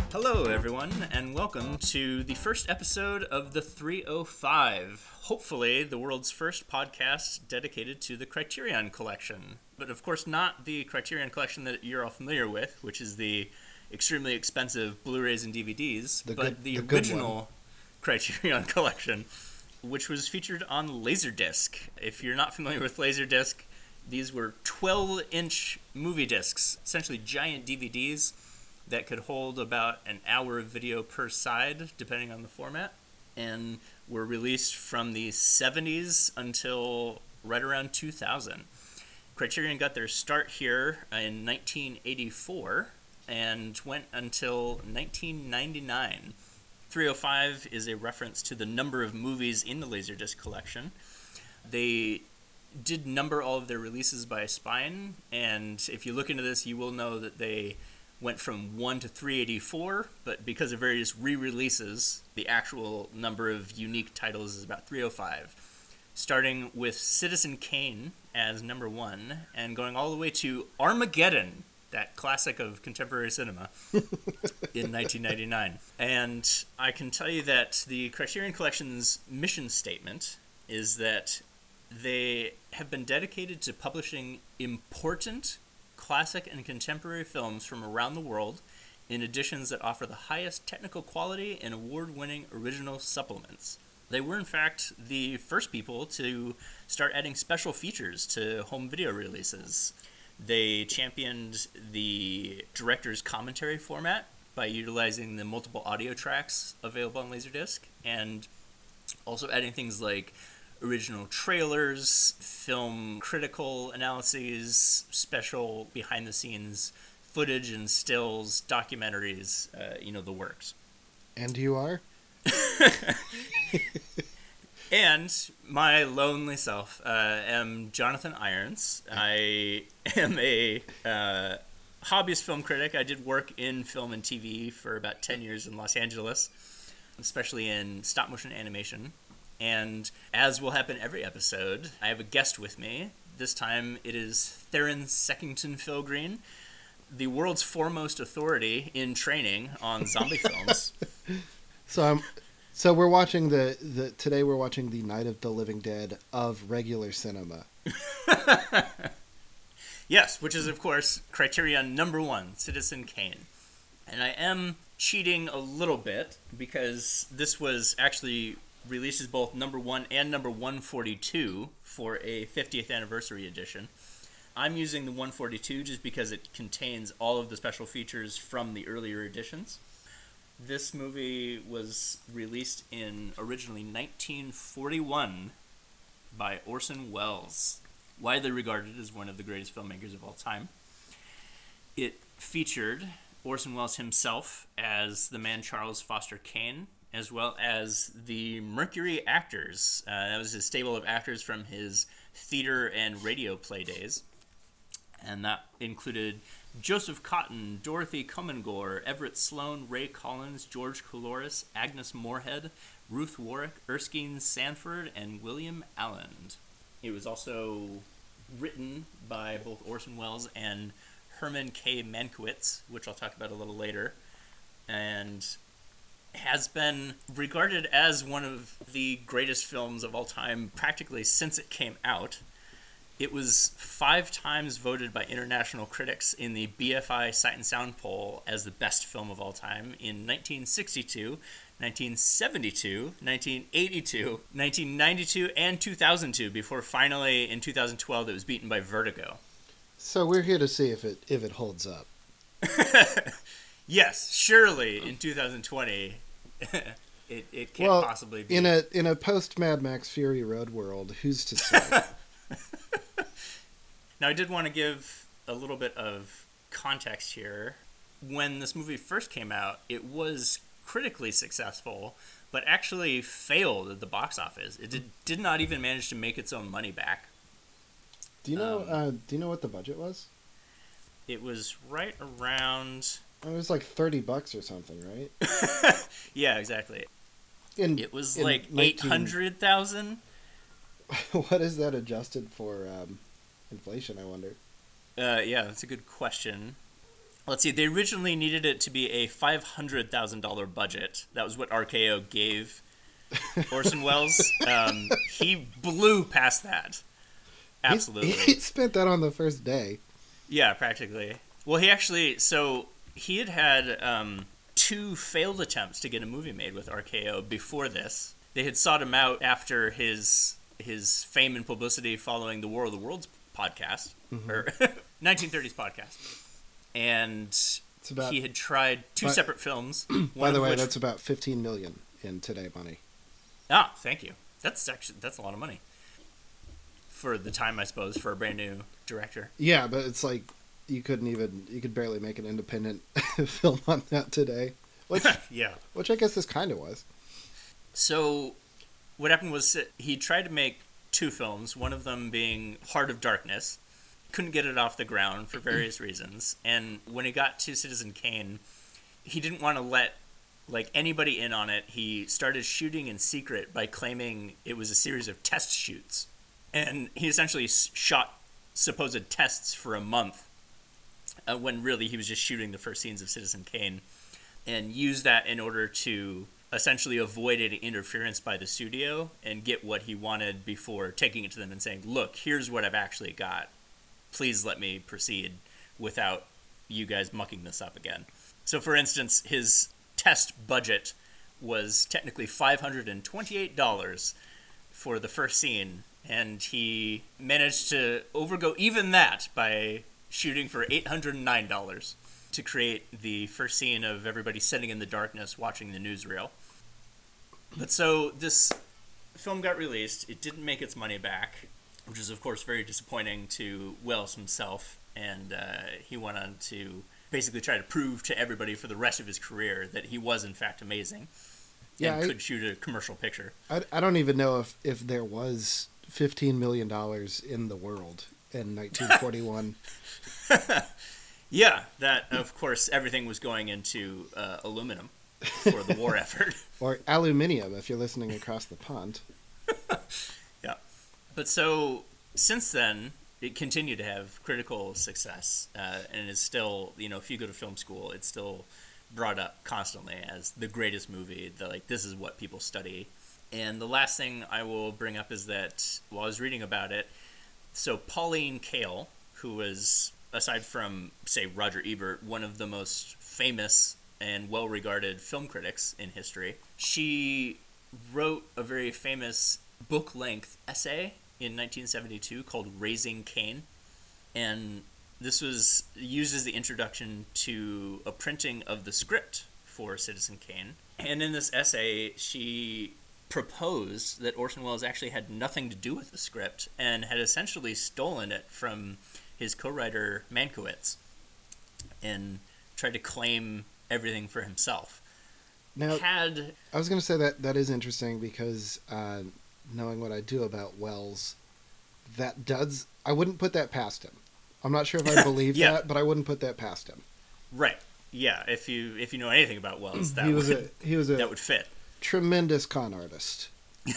Hello, everyone, and welcome to the first episode of the 305. Hopefully, the world's first podcast dedicated to the Criterion Collection. But of course, not the Criterion Collection that you're all familiar with, which is the extremely expensive Blu-rays and DVDs, but the original Criterion Collection, which was featured on Laserdisc. If you're not familiar with Laserdisc, these were 12-inch movie discs, essentially giant DVDs that could hold about an hour of video per side, depending on the format, and were released from the 70s until right around 2000. Criterion got their start here in 1984 and went until 1999. 305 is a reference to the number of movies in the Laserdisc collection. They did number all of their releases by spine, and if you look into this, you will know that they went from 1 to 384, but because of various re-releases, the actual number of unique titles is about 305. Starting with Citizen Kane as number 1, and going all the way to Armageddon, that classic of contemporary cinema, in 1999. And I can tell you that the Criterion Collection's mission statement is that they have been dedicated to publishing important classic and contemporary films from around the world in editions that offer the highest technical quality and award-winning original supplements. They were, in fact, the first people to start adding special features to home video releases. They championed the director's commentary format by utilizing the multiple audio tracks available on Laserdisc, and also adding things like original trailers, film critical analyses, special behind-the-scenes footage and stills, documentaries, the works. And you are? And my lonely self am Jonathan Irons. I am a hobbyist film critic. I did work in film and TV for about 10 years in Los Angeles, especially in stop-motion animation. And as will happen every episode, I have a guest with me. This time it is Theron Seckington-Filgreen, the world's foremost authority in training on zombie films. So we're watching today we're watching the Night of the Living Dead of regular cinema. Yes, which is of course Criterion number 1, Citizen Kane. And I am cheating a little bit because this was actually releases both number 1 and number 142 for a 50th anniversary edition. I'm using the 142 just because it contains all of the special features from the earlier editions. This movie was released in originally 1941 by Orson Welles, widely regarded as one of the greatest filmmakers of all time. It featured Orson Welles himself as the man Charles Foster Kane, as well as the Mercury actors. That was his stable of actors from his theater and radio play days. And that included Joseph Cotton, Dorothy Comingore, Everett Sloane, Ray Collins, George Coulouris, Agnes Moorehead, Ruth Warwick, Erskine Sanford, and William Allen. It was also written by both Orson Welles and Herman K. Mankiewicz, which I'll talk about a little later, and has been regarded as one of the greatest films of all time practically since it came out. It was 5 times voted by international critics in the BFI Sight and Sound poll as the best film of all time in 1962, 1972, 1982, 1992, and 2002, before finally in 2012 it was beaten by Vertigo. So we're here to see if it holds up. Yes, surely in 2020 it can't possibly be. In a post Mad Max Fury Road world, who's to say? Now, I did want to give a little bit of context here. When this movie first came out, it was critically successful, but actually failed at the box office. It did not even manage to make its own money back. Do you know what the budget was? It was right around... It was like $30 or something, right? Yeah, exactly. It was like 800,000. What is that adjusted for inflation, I wonder? Yeah, that's a good question. let's see, they originally needed it to be a $500,000 budget. That was what RKO gave Orson Welles. He blew past that. Absolutely. He spent that on the first day. Yeah, practically. Well, he had 2 failed attempts to get a movie made with RKO before this. They had sought him out after his fame and publicity following the War of the Worlds podcast, or 1930s podcast. And he had tried 2 separate films. By the way, that's about $15 million in today money. Ah, thank you. That's a lot of money for the time, I suppose, for a brand new director. Yeah, but it's like you could barely make an independent film on that today. Which yeah. Which I guess this kind of was. So what happened was he tried to make 2 films, one of them being Heart of Darkness. Couldn't get it off the ground for various reasons. And when he got to Citizen Kane, he didn't want to let anybody in on it. He started shooting in secret by claiming it was a series of test shoots. And he essentially shot supposed tests for a month when really he was just shooting the first scenes of Citizen Kane, and used that in order to essentially avoid any interference by the studio and get what he wanted before taking it to them and saying, look, here's what I've actually got. Please let me proceed without you guys mucking this up again. So, for instance, his test budget was technically $528 for the first scene, and he managed to overgo even that by shooting for $809 to create the first scene of everybody sitting in the darkness watching the newsreel. But so this film got released. It didn't make its money back, which is, of course, very disappointing to Welles himself. And he went on to basically try to prove to everybody for the rest of his career that he was, in fact, amazing and could shoot a commercial picture. I don't even know if there was $15 million in the world in 1941. Yeah, that, of course, everything was going into aluminum for the war effort. Or aluminium, if you're listening across the pond. Yeah. But so, since then, it continued to have critical success, and is still, if you go to film school, it's still brought up constantly as the greatest movie. This is what people study. And the last thing I will bring up is that, while I was reading about it, so Pauline Kael, who was, aside from, say, Roger Ebert, one of the most famous and well-regarded film critics in history, she wrote a very famous book-length essay in 1972 called Raising Cain, and this was used as the introduction to a printing of the script for Citizen Kane. And in this essay, she proposed that Orson Welles actually had nothing to do with the script and had essentially stolen it from his co-writer Mankiewicz and tried to claim everything for himself. Now, I was going to say that is interesting because knowing what I do about Welles, I wouldn't put that past him. I'm not sure if I believe that, but I wouldn't put that past him. Right. Yeah. If you know anything about Welles, that would fit. Tremendous con artist.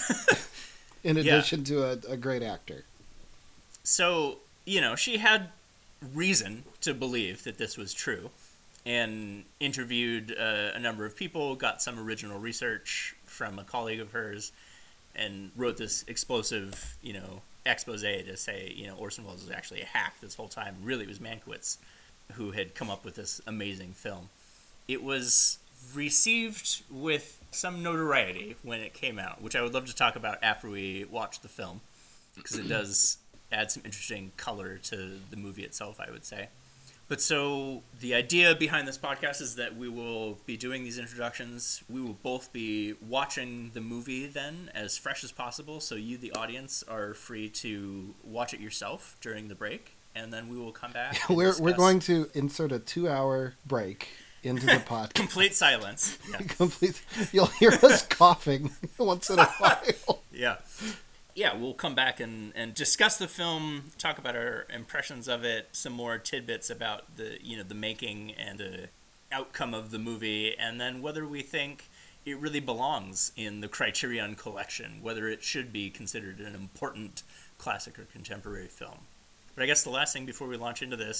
In addition to a great actor. So, she had reason to believe that this was true, and interviewed a number of people, got some original research from a colleague of hers, and wrote this explosive, expose to say, Orson Welles was actually a hack this whole time. Really, it was Mankiewicz who had come up with this amazing film. It was received with some notoriety when it came out, which I would love to talk about after we watch the film, because it does add some interesting color to the movie itself, I would say. But so the idea behind this podcast is that we will be doing these introductions. We will both be watching the movie then as fresh as possible, so you, the audience, are free to watch it yourself during the break, and then we will come back. We're going to insert a 2-hour break into the podcast. Complete silence. Yeah. You'll hear us coughing once in a while. Yeah. Yeah, we'll come back and discuss the film, talk about our impressions of it, some more tidbits about the making and the outcome of the movie, and then whether we think it really belongs in the Criterion Collection, whether it should be considered an important classic or contemporary film. But I guess the last thing before we launch into this,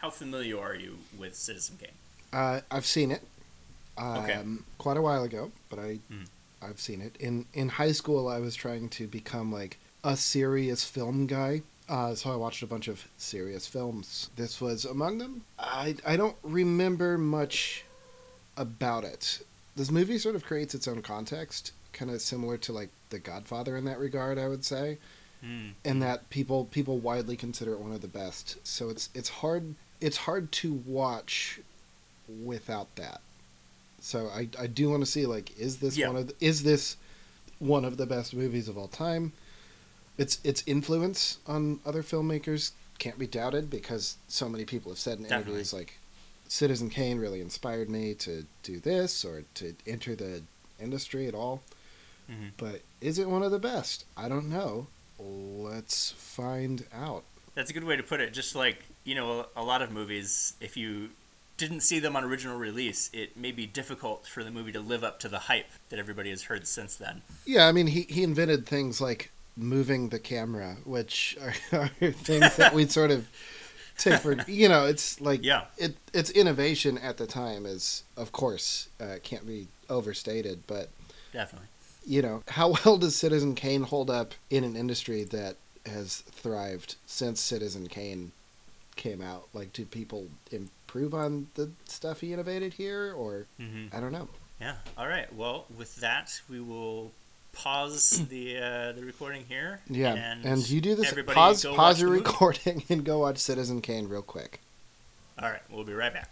how familiar are you with Citizen Kane? I've seen it. Okay. Quite a while ago, but I've seen it. In high school, I was trying to become like a serious film guy. So I watched a bunch of serious films. This was among them. I don't remember much about it. This movie sort of creates its own context, kind of similar to like The Godfather in that regard, I would say. And that people widely consider it one of the best. So it's hard to watch without that. So I do want to see, like, is this one of the best movies of all time? Its influence on other filmmakers can't be doubted, because so many people have said in interviews like, Citizen Kane really inspired me to do this or to enter the industry at all. But is it one of the best? I don't know. Let's find out. That's a good way to put it. Just like, a lot of movies, if you didn't see them on original release, it may be difficult for the movie to live up to the hype that everybody has heard since then. Yeah, I mean, he invented things like moving the camera, which are things that we sort of take for, it's like, its innovation at the time is, of course, can't be overstated, but definitely. How well does Citizen Kane hold up in an industry that has thrived since Citizen Kane came out? Like, do people improve on the stuff he innovated here, or I don't know. Yeah. All right. Well, with that, we will pause the recording here. Yeah. And you do this. Pause your recording and go watch Citizen Kane real quick. All right. We'll be right back.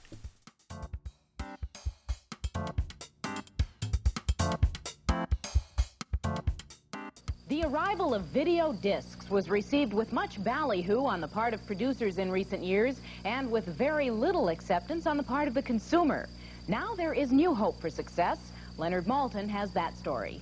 The arrival of video discs was received with much ballyhoo on the part of producers in recent years, and with very little acceptance on the part of the consumer. Now there is new hope for success. Leonard Maltin has that story.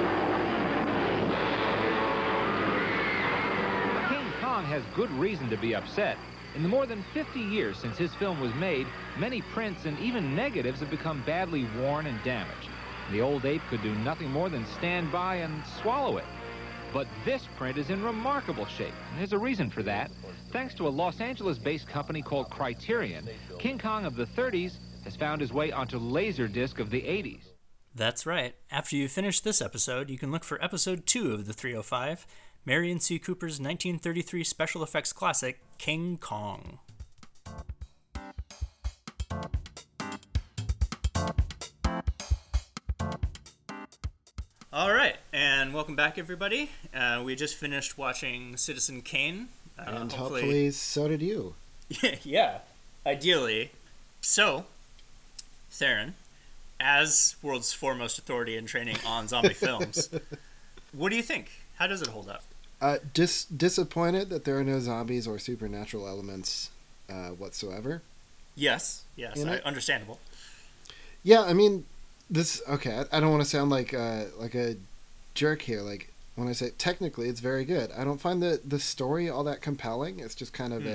King Kong has good reason to be upset. In the more than 50 years since his film was made, many prints and even negatives have become badly worn and damaged. The old ape could do nothing more than stand by and swallow it. But this print is in remarkable shape, and there's a reason for that. Thanks to a Los Angeles-based company called Criterion, King Kong of the 30s has found his way onto Laserdisc of the 80s. That's right. After you finish this episode, you can look for episode 2 of the 305, Marion C. Cooper's 1933 special effects classic, King Kong. All right, and welcome back, everybody. We just finished watching Citizen Kane. And hopefully so did you. Yeah, ideally. So, Theron, as world's foremost authority in training on zombie films, what do you think? How does it hold up? Disappointed that there are no zombies or supernatural elements whatsoever. Yes, understandable. Yeah, I mean, I don't want to sound like a jerk here. Like, when I say technically it's very good, I don't find the story all that compelling. It's just kind of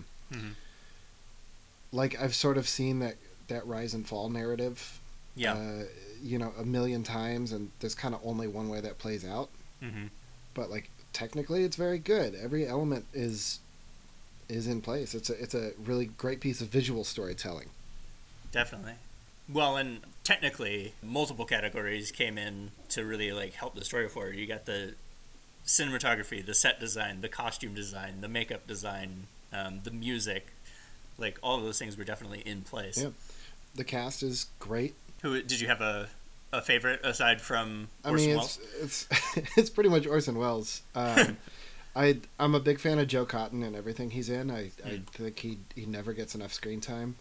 like, I've sort of seen that rise and fall narrative a million times, and there's kind of only one way that plays out. But like, technically it's very good. Every element is in place. It's a really great piece of visual storytelling. Definitely. Well, and technically, multiple categories came in to really like help the story forward. You got the cinematography, the set design, the costume design, the makeup design, the music. Like, all of those things were definitely in place. Yeah, the cast is great. Who did you have a favorite aside from Orson Welles? It's pretty much Orson Welles. I'm a big fan of Joe Cotton and everything he's in. I think he never gets enough screen time.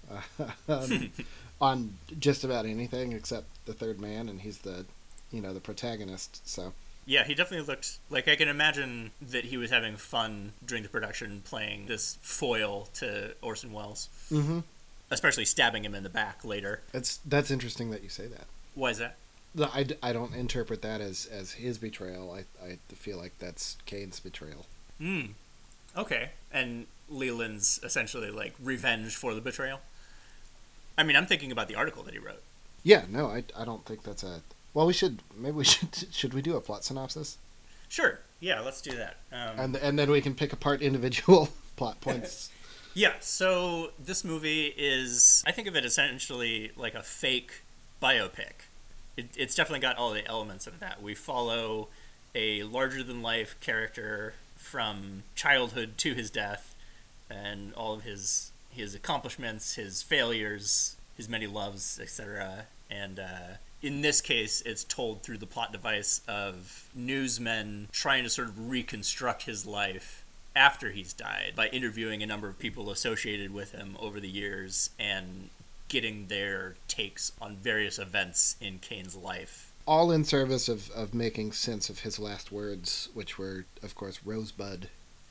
On just about anything except The Third Man, and he's the protagonist. So yeah, he definitely looked like, I can imagine that he was having fun during the production playing this foil to Orson Welles. Especially stabbing him in the back later. That's interesting that you say that. Why is that? I don't interpret that as his betrayal. I feel like that's Kane's betrayal. Okay. And Leland's essentially like revenge for the betrayal? I mean, I'm thinking about the article that he wrote. Yeah, no, I don't think that's a... Well, should we do a plot synopsis? Sure. Yeah, let's do that. And then we can pick apart individual plot points. Yeah, so this movie is, I think of it essentially like a fake biopic. It's definitely got all the elements of that. We follow a larger-than-life character from childhood to his death, and all of his accomplishments, his failures, his many loves, etc. And in this case, it's told through the plot device of newsmen trying to sort of reconstruct his life after he's died by interviewing a number of people associated with him over the years and getting their takes on various events in Kane's life. All in service of making sense of his last words, which were, of course, Rosebud.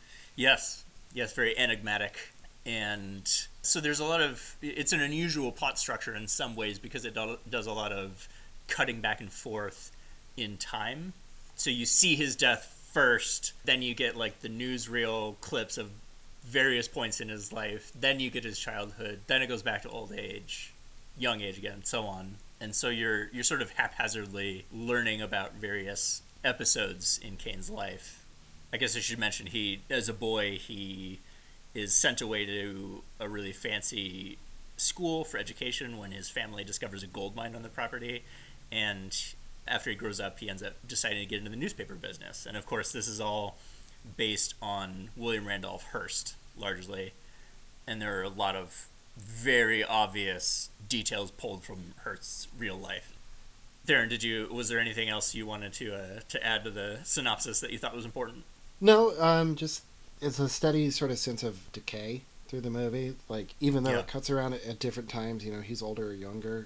Yes, very enigmatic. And so there's a lot of, it's an unusual plot structure in some ways because it does a lot of cutting back and forth in time. So you see his death first, then you get like the newsreel clips of various points in his life, then you get his childhood, then it goes back to old age, young age again, and so on. And so you're sort of haphazardly learning about various episodes in Kane's life. I guess I should mention as a boy, he is sent away to a really fancy school for education when his family discovers a gold mine on the property, and after he grows up, he ends up deciding to get into the newspaper business. And of course, this is all based on William Randolph Hearst, largely. And there are a lot of very obvious details pulled from Hearst's real life. Darren, was there anything else you wanted to add to the synopsis that you thought was important? No, just it's a steady sort of sense of decay through the movie. Like, even though it cuts around at different times, he's older or younger,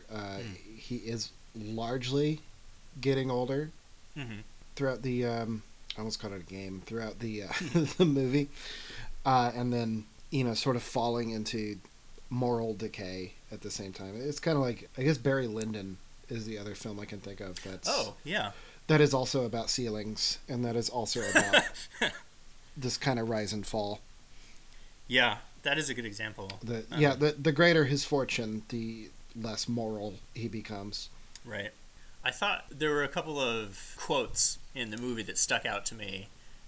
he is largely getting older throughout the I almost called it a game, throughout the the movie, and then sort of falling into moral decay at the same time. It's kind of like, I guess, Barry Lyndon is the other film I can think of that is also about ceilings, and that is also about this kind of rise and fall. Yeah, that is a good example. The greater his fortune, the less moral he becomes. Right. I thought there were a couple of quotes in the movie that stuck out to me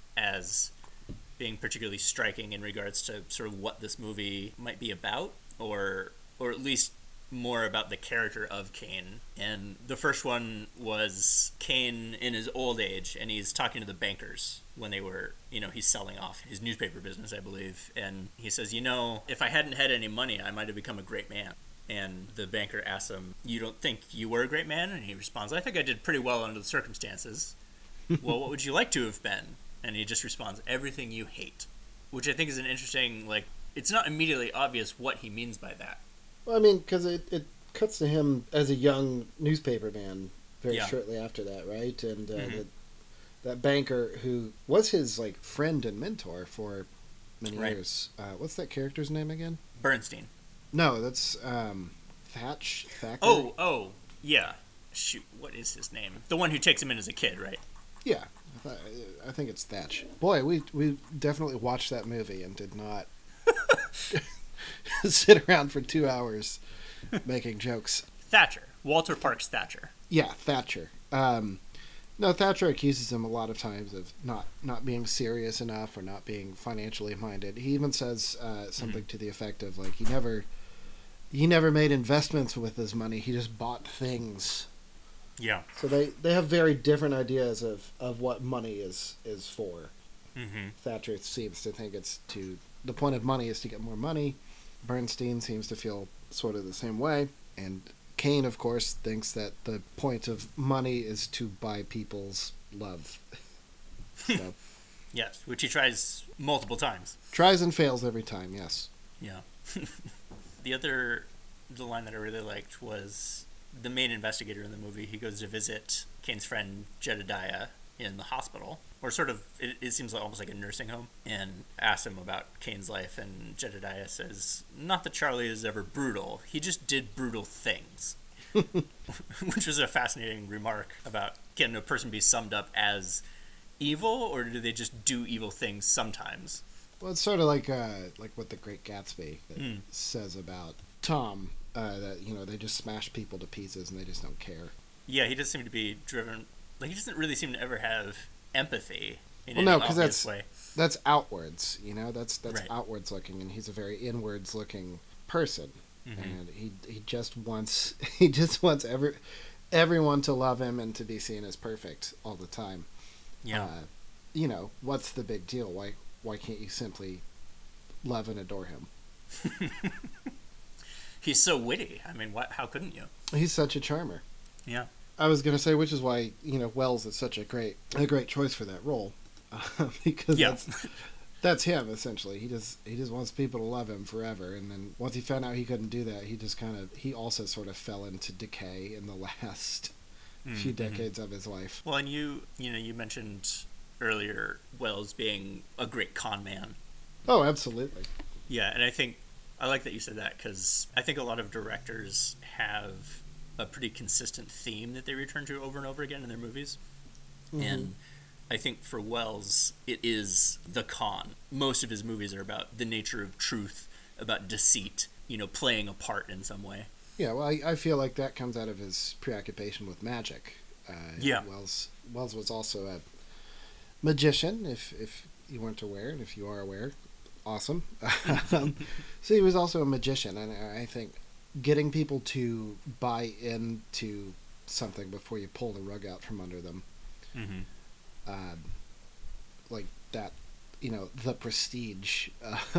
as being particularly striking in regards to sort of what this movie might be about, or at least more about the character of Kane. And the first one was Kane in his old age, and he's talking to the bankers when they were, he's selling off his newspaper business, I believe. And he says, if I hadn't had any money, I might have become a great man. And the banker asks him, "You don't think you were a great man?" And he responds, "I think I did pretty well under the circumstances." "Well, what would you like to have been?" And he just responds, "Everything you hate," which I think is an interesting, it's not immediately obvious what he means by that. Well, I mean, because it cuts to him as a young newspaper man very shortly after that, right? And that banker who was his friend and mentor for many years. What's that character's name again? Bernstein. No, that's Thacker. Oh, yeah. Shoot, what is his name? The one who takes him in as a kid, right? Yeah, I think it's Thatch. Boy, we definitely watched that movie and did not sit around for 2 hours making jokes. Thatcher. Walter Parks Thatcher. Yeah, Thatcher. No, Thatcher accuses him a lot of times of not being serious enough or not being financially minded. He even says something to the effect of he never made investments with his money. He just bought things. Yeah. So they have very different ideas of what money is for. Mm-hmm. Thatcher seems to think the point of money is to get more money. Bernstein seems to feel sort of the same way, and Kane, of course, thinks that the point of money is to buy people's love. So, yes, which he tries multiple times. Tries and fails every time, yes. Yeah. The line that I really liked was the main investigator in the movie. He goes to visit Kane's friend Jedediah in the hospital, or sort of, it seems almost like a nursing home, and asks him about Kane's life, and Jedediah says, "Not that Charlie is ever brutal, he just did brutal things." Which was a fascinating remark about, can a person be summed up as evil, or do they just do evil things sometimes? Well, it's sort of like what The Great Gatsby says about Tom, that they just smash people to pieces and they just don't care. Yeah, he does seem to be driven. He doesn't really seem to ever have empathy. in any obvious way. That's outwards, that's Right. outwards looking, and he's a very inwards looking person. And he just wants everyone to love him and to be seen as perfect all the time. Yeah. What's the big deal? Why can't you simply love and adore him? He's so witty. I mean, how couldn't you? He's such a charmer. Yeah. I was going to say, which is why, Wells is such a great choice for that role. Because that's him, essentially. He just wants people to love him forever. And then once he found out he couldn't do that, he also sort of fell into decay in the last few decades of his life. Well, and you mentioned earlier Wells being a great con man. Oh, absolutely. Yeah, and I like that you said that, because I think a lot of directors have a pretty consistent theme that they return to over and over again in their movies. And I think for Wells, it is the con. Most of his movies are about the nature of truth, about deceit, playing a part in some way. Yeah, well, I feel like that comes out of his preoccupation with magic. Wells was also a magician, if you weren't aware, and if you are aware, awesome. So he was also a magician, and I think getting people to buy into something before you pull the rug out from under them, like that, the prestige,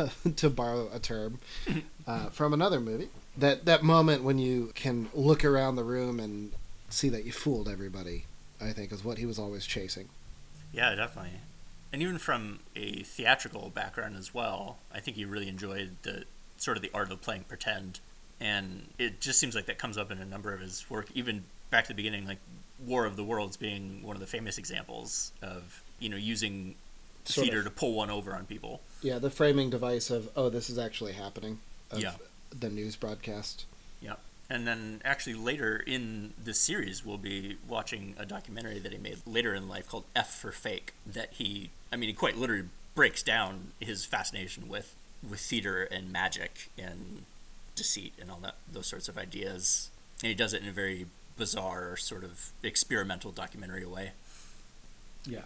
to borrow a term from another movie. That moment when you can look around the room and see that you fooled everybody, I think, is what he was always chasing. Yeah, definitely. And even from a theatrical background as well, I think he really enjoyed the sort of the art of playing pretend. And it just seems like that comes up in a number of his work, even back to the beginning, like War of the Worlds being one of the famous examples of, using theater to pull one over on people. Yeah, the framing device of, this is actually happening, of Yeah. the news broadcast. Yeah. And then actually later in this series, we'll be watching a documentary that he made later in life called F for Fake, that he quite literally breaks down his fascination with theater and magic and deceit and all those sorts of ideas. And he does it in a very bizarre, sort of experimental documentary way. Yeah.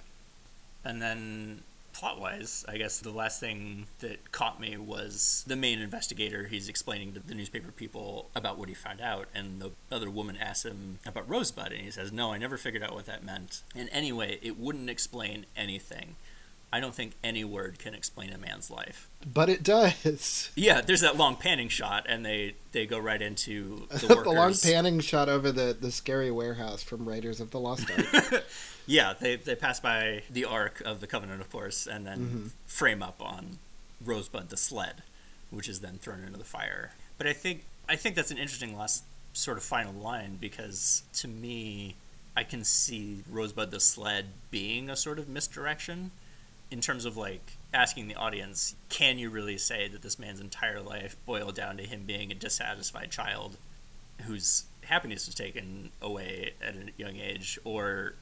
And then plot-wise, I guess the last thing that caught me was the main investigator. He's explaining to the newspaper people about what he found out, and the other woman asks him about Rosebud, and he says, "No, I never figured out what that meant." And anyway, it wouldn't explain anything. I don't think any word can explain a man's life. But it does. Yeah, there's that long panning shot, and they go right into the workers. The long panning shot over the scary warehouse from Raiders of the Lost Ark. Yeah, they pass by the Ark of the Covenant, of course, and then frame up on Rosebud the sled, which is then thrown into the fire. But I think that's an interesting last sort of final line, because to me, I can see Rosebud the sled being a sort of misdirection in terms of like asking the audience, can you really say that this man's entire life boiled down to him being a dissatisfied child whose happiness was taken away at a young age, or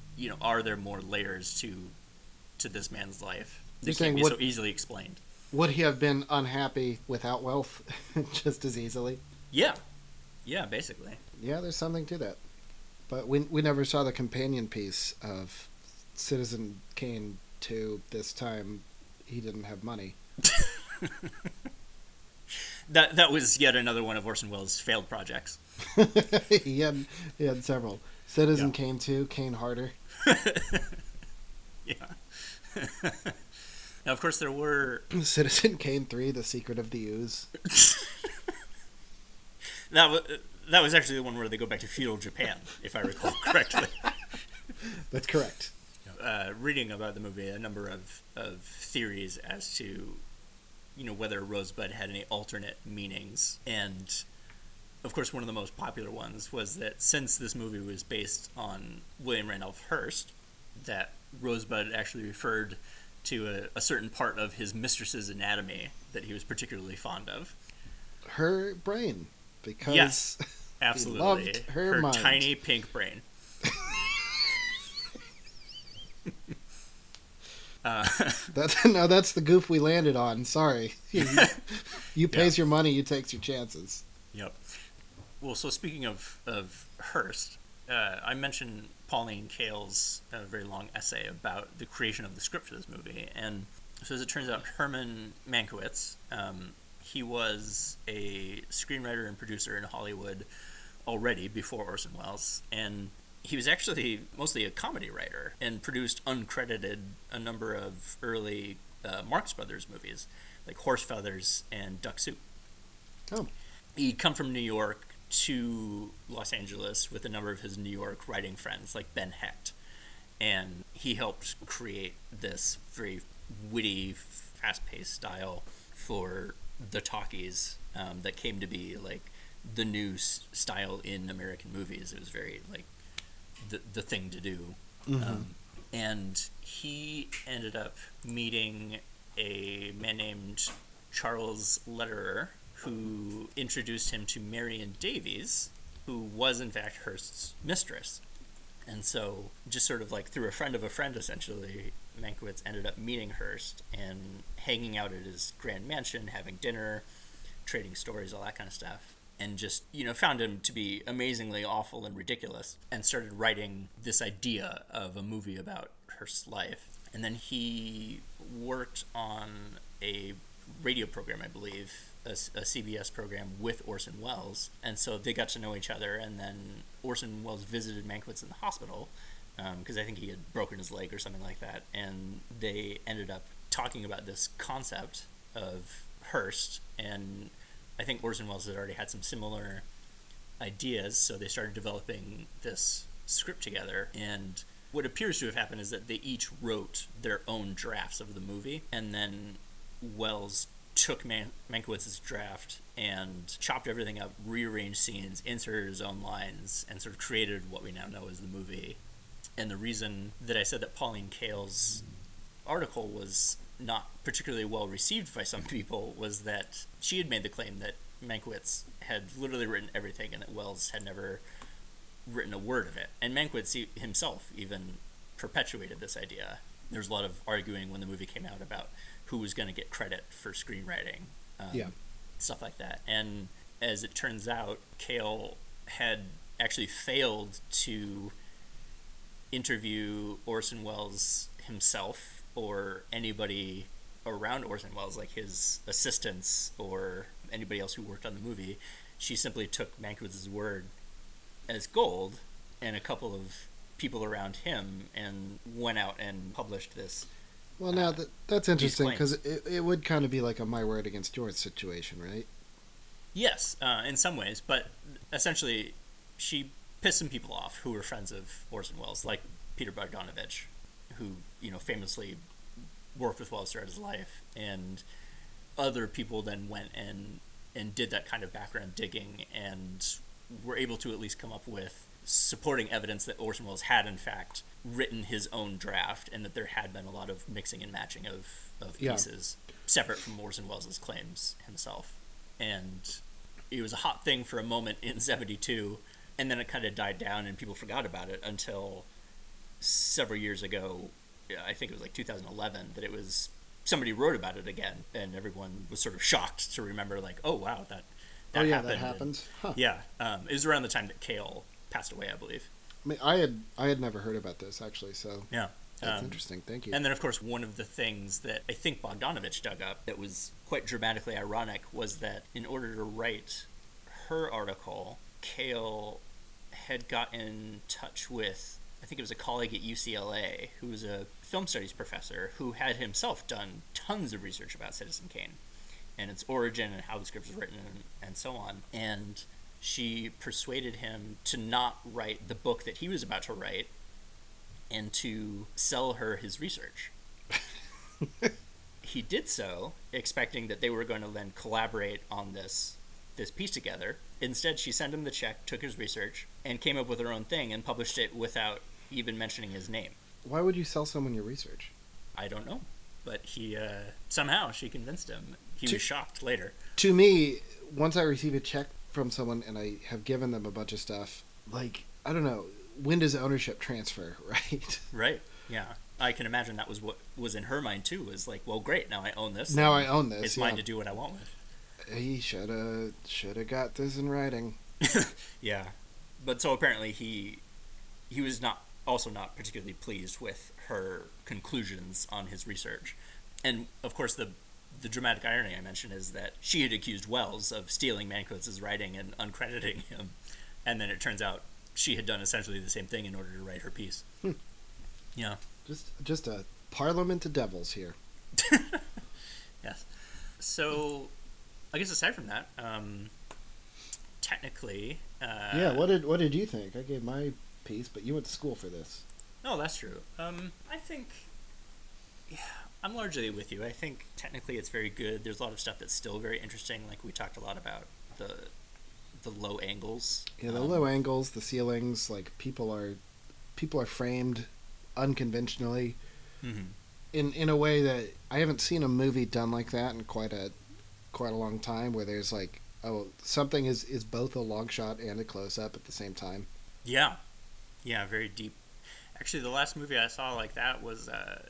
are there more layers to this man's life that can't be so easily explained? Would he have been unhappy without wealth just as easily? Yeah, basically. Yeah, there's something to that. But we never saw the companion piece of Citizen Kane 2. This time he didn't have money. That was yet another one of Orson Welles' failed projects. he had several. Citizen Kane 2, Kane Harder. Yeah. Now, of course, there were... Citizen Kane 3, The Secret of the Ooze. That was actually the one where they go back to feudal Japan, if I recall correctly. That's correct. Reading about the movie, a number of theories as to, whether Rosebud had any alternate meanings. And, of course, one of the most popular ones was that since this movie was based on William Randolph Hearst, that Rosebud actually referred to a certain part of his mistress's anatomy that he was particularly fond of. Her brain. Because yes, absolutely. He loved her mind. Tiny pink brain. That's the goof we landed on. Sorry. You pays your money, you takes your chances. Yep. Well, so speaking of Hearst, I mentioned Pauline Kael's very long essay about the creation of the script for this movie, and so as it turns out, Herman Mankiewicz, he was a screenwriter and producer in Hollywood already before Orson Welles, and he was actually mostly a comedy writer and produced uncredited a number of early Marx Brothers movies, like Horse Feathers and Duck Soup. Oh. He'd come from New York to Los Angeles with a number of his New York writing friends, like Ben Hecht, and he helped create this very witty, fast-paced style for the talkies that came to be like the new style in American movies. It was very like the thing to do. Mm-hmm. And he ended up meeting a man named Charles Lederer, who introduced him to Marion Davies, who was in fact Hearst's mistress. And so, just sort of like through a friend of a friend, essentially, Mankiewicz ended up meeting Hearst and hanging out at his grand mansion, having dinner, trading stories, all that kind of stuff. And just, found him to be amazingly awful and ridiculous, and started writing this idea of a movie about Hearst's life. And then he worked on a radio program, I believe, a CBS program with Orson Welles, and so they got to know each other. And then Orson Welles visited Mankiewicz in the hospital because I think he had broken his leg or something like that, and they ended up talking about this concept of Hearst, and I think Orson Welles had already had some similar ideas, so they started developing this script together. And what appears to have happened is that they each wrote their own drafts of the movie, and then Welles took Mankiewicz's draft and chopped everything up, rearranged scenes, inserted his own lines, and sort of created what we now know as the movie. And the reason that I said that Pauline Kael's article was not particularly well received by some people was that she had made the claim that Mankiewicz had literally written everything and that Welles had never written a word of it. And Mankiewicz himself even perpetuated this idea. There was a lot of arguing when the movie came out about who was going to get credit for screenwriting, stuff like that. And as it turns out, Kael had actually failed to interview Orson Welles himself or anybody around Orson Welles, like his assistants or anybody else who worked on the movie. She simply took Mankiewicz's word as gold and a couple of people around him and went out and published this. Well, now that's interesting because it would kind of be like a my word against yours situation, right? Yes, in some ways, but essentially she pissed some people off who were friends of Orson Welles, like Peter Bogdanovich, who famously worked with Welles throughout his life, and other people then went and did that kind of background digging and were able to at least come up with supporting evidence that Orson Welles had in fact written his own draft and that there had been a lot of mixing and matching of pieces separate from Orson Welles' claims himself. And it was a hot thing for a moment in 1972, and then it kind of died down and people forgot about it until several years ago, I think it was like 2011, that it was somebody wrote about it again, and everyone was sort of shocked to remember, like, oh wow, that happened. That happens. Huh. Yeah, it was around the time that Kael passed away, I believe. I mean, I had never heard about this actually, so yeah, that's interesting. Thank you. And then, of course, one of the things that I think Bogdanovich dug up that was quite dramatically ironic was that in order to write her article, Kael had got in touch with, I think it was a colleague at UCLA who was a film studies professor who had himself done tons of research about Citizen Kane and its origin and how the script was written and so on. And she persuaded him to not write the book that he was about to write and to sell her his research. He did so, expecting that they were going to then collaborate on this piece together. Instead, she sent him the check, took his research, and came up with her own thing and published it without even mentioning his name. Why would you sell someone your research? I don't know, but he somehow she convinced him. He was shocked later. To me, once I receive a check from someone and I have given them a bunch of stuff, like, I don't know, when does ownership transfer, right? Right, yeah. I can imagine that was what was in her mind too, was like, well, great, now I own this. Now I own this. It's mine to do what I want with. He should have got this in writing. Yeah. But so apparently he he was not particularly pleased with her conclusions on his research. And of course, the dramatic irony I mentioned is that she had accused Wells of stealing Mankiewicz' writing and uncrediting him, and then it turns out she had done essentially the same thing in order to write her piece. Yeah, just a parliament of devils here. Yes. So, I guess aside from that, technically, yeah. What did you think? I gave my piece, but you went to school for this. No, that's true. I think, yeah, I'm largely with you. I think technically it's very good. There's a lot of stuff that's still very interesting. Like we talked a lot about the low angles. Yeah, the low angles, the ceilings. Like people are framed unconventionally, in a way that I haven't seen a movie done like that in quite a long time. Where there's like, oh, something is both a long shot and a close up at the same time. Yeah, very deep. Actually, the last movie I saw like that was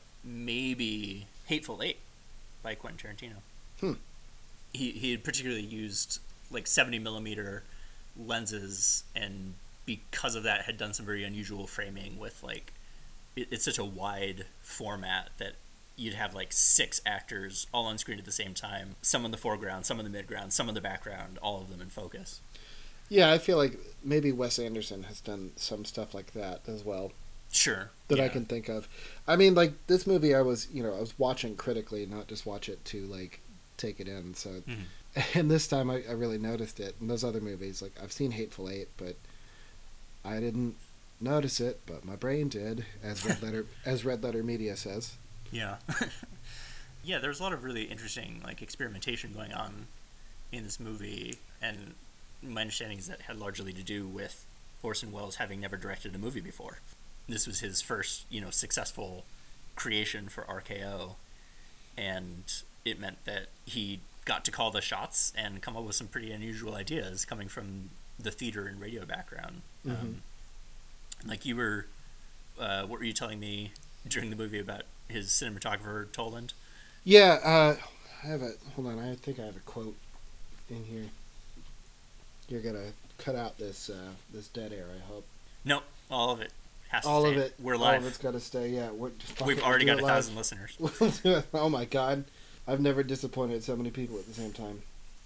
maybe Hateful Eight by Quentin Tarantino. He had particularly used like 70mm lenses, and because of that had done some very unusual framing with like it's such a wide format that you'd have like 6 actors all on screen at the same time, some in the foreground, some in the midground, some in the background, all of them in focus. Yeah, I feel like maybe Wes Anderson has done some stuff like that as well. Sure. That I can think of. I mean, like, this movie I was watching critically, not just watch it to, like, take it in. So, and this time I really noticed it. And those other movies, like, I've seen Hateful Eight, but I didn't notice it, but my brain did, as Red Letter Media says. Yeah. Yeah, there's a lot of really interesting, like, experimentation going on in this movie, and my understanding is that it had largely to do with Orson Welles having never directed a movie before. This was his first, successful creation for RKO, and it meant that he got to call the shots and come up with some pretty unusual ideas coming from the theater and radio background. Like you were, what were you telling me during the movie about his cinematographer, Toland? Yeah, hold on, I think I have a quote in here. You're gonna cut out this dead air, I hope. No, all of it. All of it. We're live. All of it's got to stay. Yeah, we've already got 1,000 listeners. Oh my god, I've never disappointed so many people at the same time.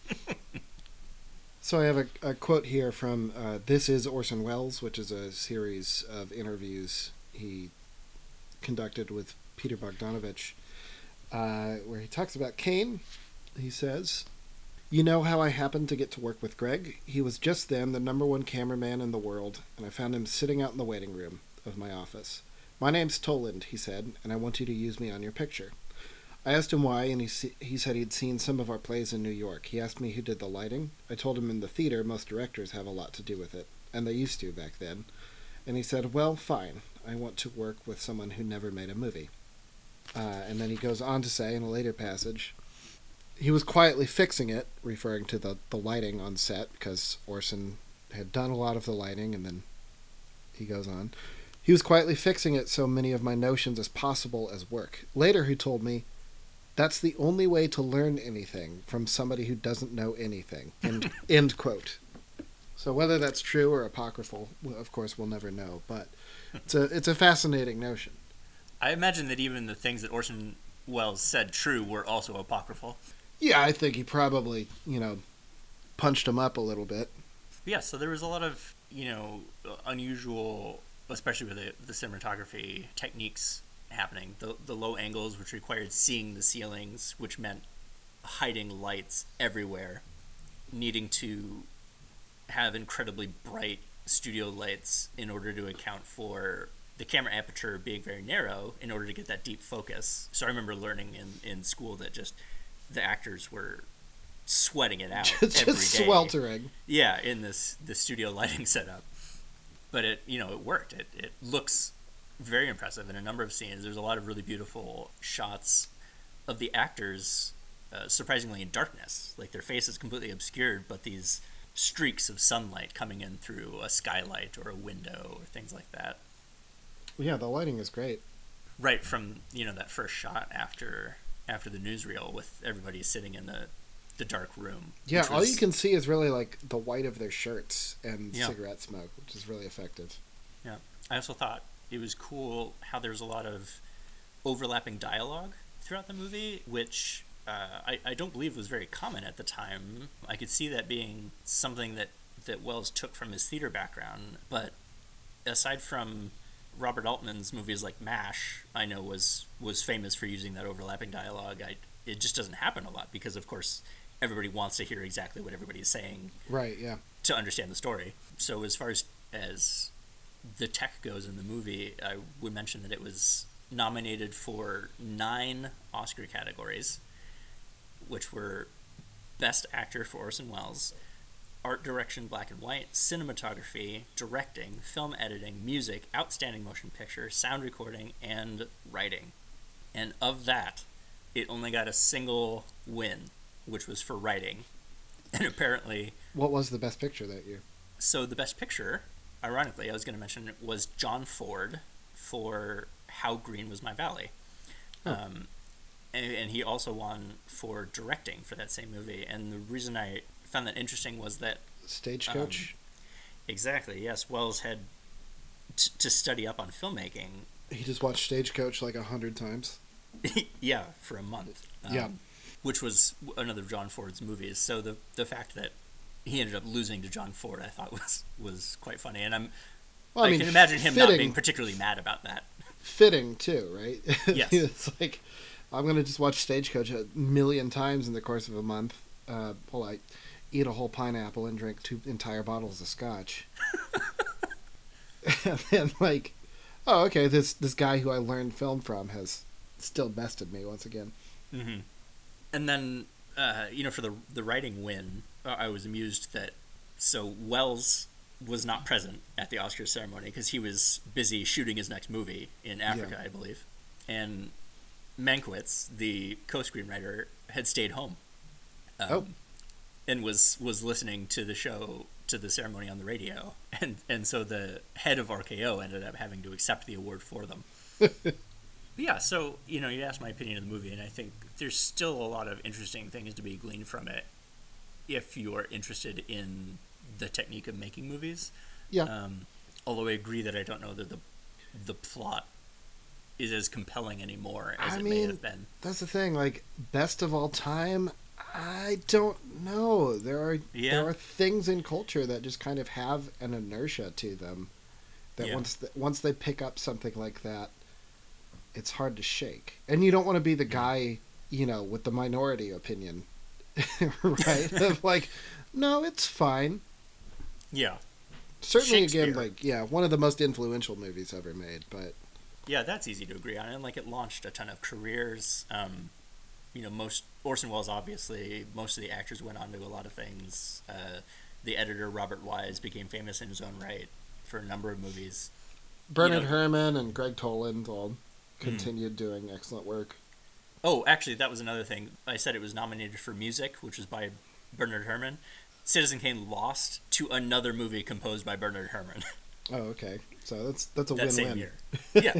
So I have a quote here from This Is Orson Welles, which is a series of interviews he conducted with Peter Bogdanovich, where he talks about Kane. He says, "You know how I happened to get to work with Greg? He was just then the #1 cameraman in the world, and I found him sitting out in the waiting room of my office. 'My name's Toland,' he said, 'and I want you to use me on your picture.' I asked him why, and he said he'd seen some of our plays in New York. He asked me who did the lighting. I told him in the theater most directors have a lot to do with it, and they used to back then. And he said, 'Well, fine. I want to work with someone who never made a movie.' And then he goes on to say in a later passage, he was quietly fixing it," referring to the lighting on set, because Orson had done a lot of the lighting, and then he goes on. "He was quietly fixing it so many of my notions as possible as work. Later he told me, 'That's the only way to learn anything from somebody who doesn't know anything.'" End quote. So whether that's true or apocryphal, of course, we'll never know, but it's a fascinating notion. I imagine that even the things that Orson Welles said true were also apocryphal. Yeah, I think he probably, punched him up a little bit. Yeah, so there was a lot of, unusual, especially with the cinematography techniques happening. The low angles, which required seeing the ceilings, which meant hiding lights everywhere, needing to have incredibly bright studio lights in order to account for the camera aperture being very narrow in order to get that deep focus. So I remember learning in school that just the actors were sweating it out every day. Sweltering. Yeah, in the studio lighting setup. But it worked. It looks very impressive in a number of scenes. There's a lot of really beautiful shots of the actors, surprisingly in darkness. Like their face is completely obscured, but these streaks of sunlight coming in through a skylight or a window or things like that. Yeah, the lighting is great. Right from, that first shot after the newsreel with everybody sitting in the dark room. Yeah, all you can see is really like the white of their shirts and cigarette smoke, which is really effective. Yeah. I also thought it was cool how there's a lot of overlapping dialogue throughout the movie, which I don't believe was very common at the time. I could see that being something that Welles took from his theater background, but aside from Robert Altman's movies like MASH, I know was famous for using that overlapping dialogue. It just doesn't happen a lot because, of course, everybody wants to hear exactly what everybody's saying. Right, yeah. To understand the story. So as far as the tech goes in the movie, I would mention that it was nominated for 9 Oscar categories, which were Best Actor for Orson Welles, Art Direction Black and White, Cinematography, Directing, Film Editing, Music, Outstanding Motion Picture, Sound Recording, and Writing. And of that, it only got a single win, which was for Writing. And apparently... What was the Best Picture that year? So the Best Picture, ironically, I was going to mention, was John Ford for How Green Was My Valley. Oh. And he also won for directing for that same movie. And the reason I found that interesting was that... Stagecoach? Exactly, yes. Welles had to study up on filmmaking. He just watched Stagecoach like 100 times. Yeah, for a month. Yeah. Which was another of John Ford's movies. So the fact that he ended up losing to John Ford, I thought was quite funny. And I can imagine him not being particularly mad about that. Fitting, too, right? Yes. It's like, I'm going to just watch Stagecoach 1 million times in the course of a month while I eat a whole pineapple and drink 2 entire bottles of scotch. And then, like, oh, okay, this guy who I learned film from has still bested me once again. Mm-hmm. And then, for the writing win, I was amused that, so Welles was not present at the Oscars ceremony because he was busy shooting his next movie in Africa, I believe. And Mankiewicz, the co-screenwriter, had stayed home. And was listening to the show, to the ceremony on the radio. And so the head of RKO ended up having to accept the award for them. Yeah, so, you asked my opinion of the movie, and I think there's still a lot of interesting things to be gleaned from it if you are interested in the technique of making movies. Yeah. Although I agree that I don't know that the plot is as compelling anymore as it may have been. That's the thing, like, best of all time, I don't know. There are things in culture that just kind of have an inertia to them that once they pick up something like that, it's hard to shake. And you don't want to be the guy, with the minority opinion, right? Of like, no, it's fine. Yeah. Certainly, again, like, one of the most influential movies ever made, but... Yeah, that's easy to agree on. And, like, it launched a ton of careers. Most Orson Welles, obviously, most of the actors went on to a lot of things. The editor, Robert Wise, became famous in his own right for a number of movies. Bernard Herrmann and Greg Toland all continued doing excellent work. Oh, actually, that was another thing. I said it was nominated for music, which was by Bernard Herrmann. Citizen Kane lost to another movie composed by Bernard Herrmann. Oh, okay. So that's a that win-win. Same year. Yeah.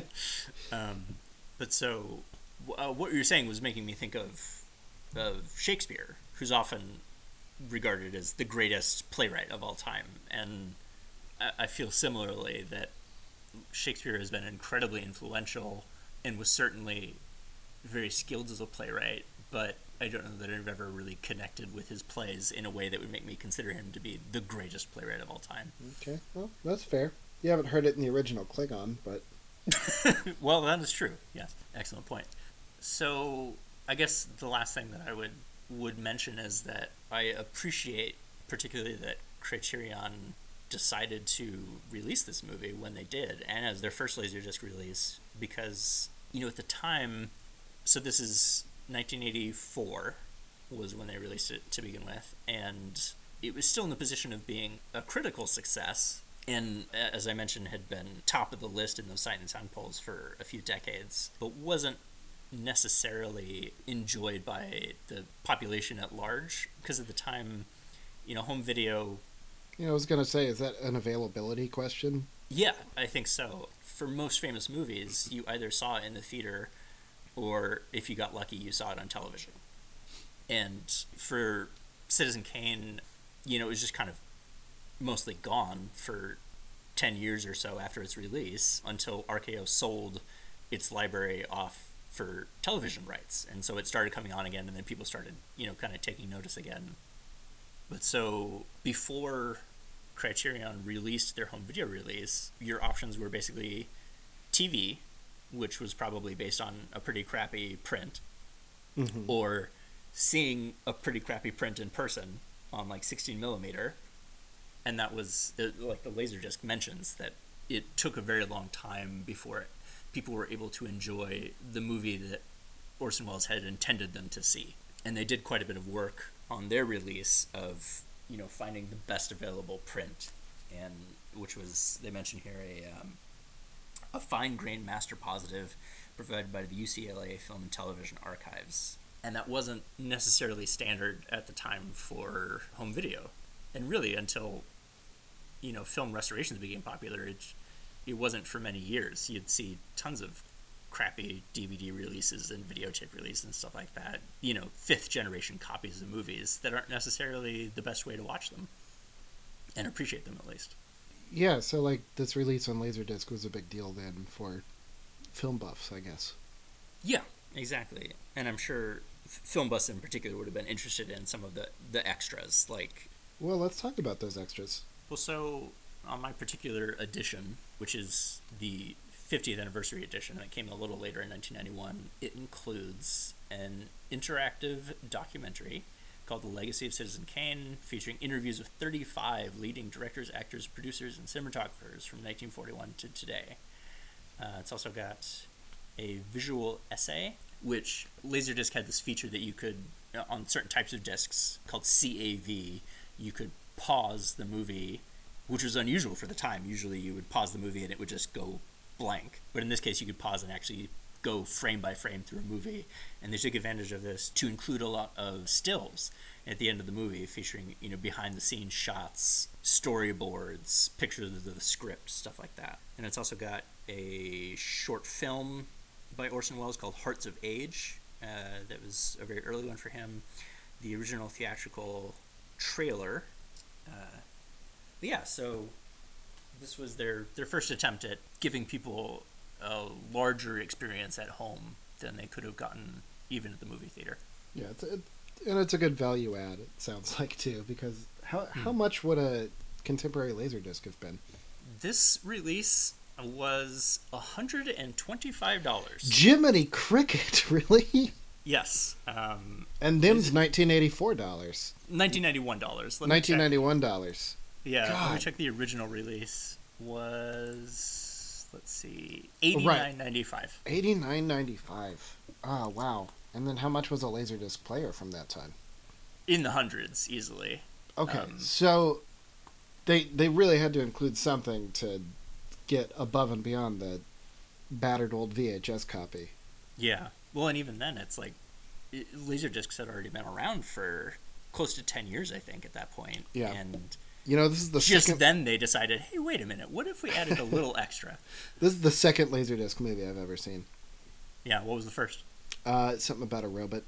But so, what you were saying was making me think of Shakespeare, who's often regarded as the greatest playwright of all time. And I feel similarly that Shakespeare has been incredibly influential and was certainly very skilled as a playwright, but I don't know that I've ever really connected with his plays in a way that would make me consider him to be the greatest playwright of all time. Okay, well, that's fair. You haven't heard it in the original Klingon, but... Well, that is true. Yes, excellent point. So, I guess the last thing that I would mention is that I appreciate particularly that Criterion decided to release this movie when they did, and as their first Laserdisc release, because, at the time, so this is 1984 was when they released it to begin with, and it was still in the position of being a critical success, and as I mentioned, had been top of the list in those Sight and Sound polls for a few decades, but wasn't necessarily enjoyed by the population at large, because at the time, home video... I was going to say, is that an availability question? Yeah, I think so. For most famous movies, you either saw it in the theater, or if you got lucky, you saw it on television. And for Citizen Kane, it was just kind of mostly gone for 10 years or so after its release until RKO sold its library off for television rights. And so it started coming on again, and then people started, kind of taking notice again. But so before Criterion released their home video release, your options were basically TV, which was probably based on a pretty crappy print, or seeing a pretty crappy print in person on like 16 millimeter. And that was, like the Laserdisc mentions, that it took a very long time before people were able to enjoy the movie that Orson Welles had intended them to see. And they did quite a bit of work on their release of, finding the best available print, and which was, they mention here, a fine-grained master positive provided by the UCLA Film and Television Archives. And that wasn't necessarily standard at the time for home video. And really, until film restorations became popular, it wasn't for many years. You'd see tons of crappy DVD releases and videotape releases and stuff like that. Fifth generation copies of movies that aren't necessarily the best way to watch them and appreciate them, at least. Yeah, so like this release on Laserdisc was a big deal then for film buffs, I guess. Yeah, exactly. And I'm sure film buffs in particular would have been interested in some of the extras, like... Well, let's talk about those extras. Well, so on my particular edition, which is the 50th anniversary edition that came a little later in 1991, it includes an interactive documentary called The Legacy of Citizen Kane, featuring interviews with 35 leading directors, actors, producers, and cinematographers from 1941 to today. It's also got a visual essay, which Laserdisc had this feature that you could, on certain types of discs called CAV, you could pause the movie, which was unusual for the time. Usually you would pause the movie and it would just go blank. But in this case, you could pause and actually go frame by frame through a movie. And they took advantage of this to include a lot of stills at the end of the movie, featuring, behind-the-scenes shots, storyboards, pictures of the script, stuff like that. And it's also got a short film by Orson Welles called Hearts of Age. That was a very early one for him. The original theatrical trailer. So this was their first attempt at giving people a larger experience at home than they could have gotten even at the movie theater. Yeah, it's a good value add, it sounds like, too, because how much would a contemporary Laserdisc have been? This release was $125. Jiminy Cricket, really? Yes. And them's $1984. $1991. $1991. Yeah, let me check. The original release was, let's see, $89.95. $89.95. Oh, wow. And then how much was a Laserdisc player from that time? In the hundreds, easily. Okay, so they really had to include something to get above and beyond the battered old VHS copy. Yeah. Well, and even then, it's like, Laserdiscs had already been around for close to 10 years, I think, at that point. Yeah. And this is the just then they decided, hey, wait a minute, what if we added a little extra? This is the second Laserdisc movie I've ever seen. Yeah, what was the first? Something about a robot.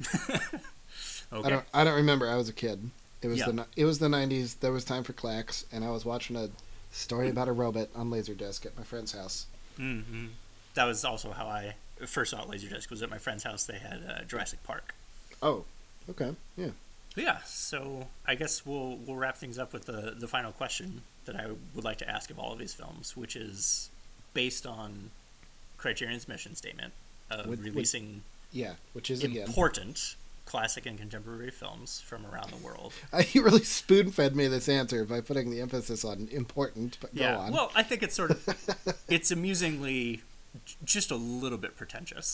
Okay. I don't remember. I was a kid. It was the 90s. There was time for clacks, and I was watching a story about a robot on Laserdisc at my friend's house. Mm-hmm. That was also how I first saw Laserdisc. Was at my friend's house. They had Jurassic Park. Oh, okay, yeah. But yeah, so I guess we'll wrap things up with the final question that I would like to ask of all of these films, which is based on Criterion's mission statement of releasing which is important classic and contemporary films from around the world. You really spoon-fed me this answer by putting the emphasis on important, but go on. Well, I think it's sort of, it's amusingly just a little bit pretentious.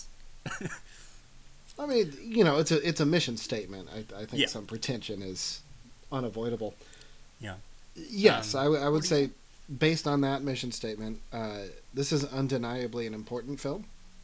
I mean, it's a mission statement. I think some pretension is unavoidable. Yeah. Yes, I would say, based on that mission statement, this is undeniably an important film,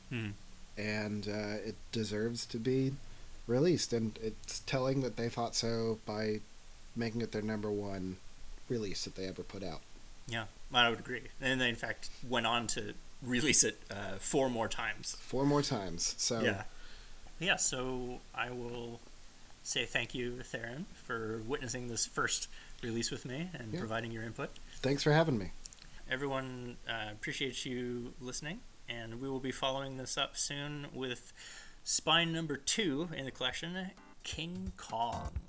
and it deserves to be released. And it's telling that they thought so by making it their number one release that they ever put out. Yeah, I would agree. And they, in fact, went on to release it 4 more times. 4 more times. So yeah, so I will say thank you, Theron, for witnessing this first release with me and providing your input. Thanks for having me. everyone appreciates you listening, and we will be following this up soon with spine number 2 in the collection, King Kong.